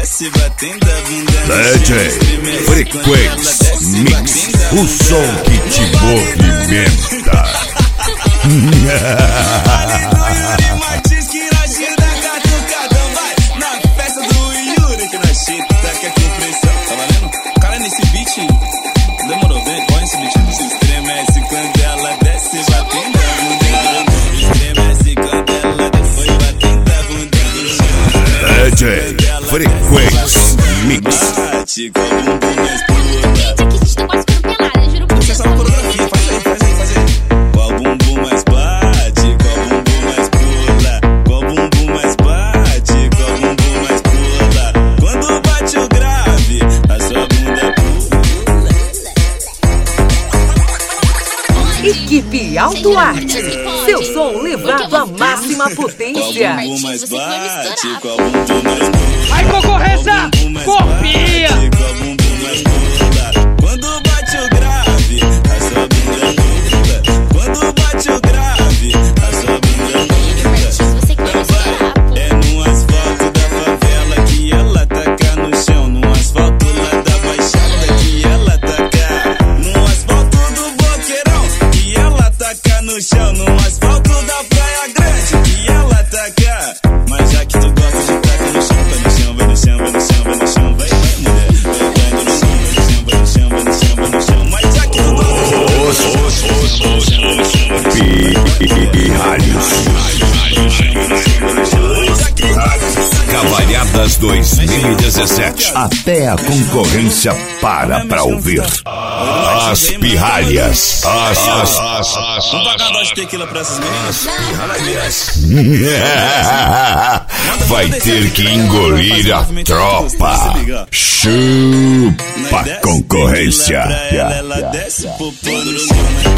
DJ Frequência Mix, o som que te movimenta. Cara, nesse beat demorou, vem, põe esse beat. Se estremece quando ela desce, batendo a bunda. Estremece quando ela desce, batendo a bunda. DJ Frequência Mix. Bate com o bumbum na espuma. Você sabe a coreografia, faz aí. Qual bumbum mais bate, qual bumbum mais pula. Qual bumbum mais bate, qual bumbum mais pula. Quando bate o grave, a sua bunda pula. Equipe Alto Arte, seu som levado à máxima potência. Qual bumbum mais bate, qual bumbum mais pula. Vai, concorrência! Confia! Qual bumbum mais pula. Quando bate o grave, a sua bunda pula. Quando bate o grave, a sua bunda pula. É no asfalto da favela que ela taca no chão. No asfalto lá da baixada que ela taca. No asfalto do boqueirão que ela taca no chão. No asfalto da praia grande que ela taca. Mas já que tu gosta de tacar no chão, vai no chão, vai no chão, vai no chão, vai no chão, vai mulher. Vai no chão, vai no chão, vai no chão, vai no chão, vai no chão. Mas já que tu gosta Cavalhadas 2017. Até a concorrência para pra ouvir. As pirralhas. Vamos pagar uma dose de tequila pra essas meninas? Vai ter que engolir a tropa. Chupa concorrência. Ela desce pro pano.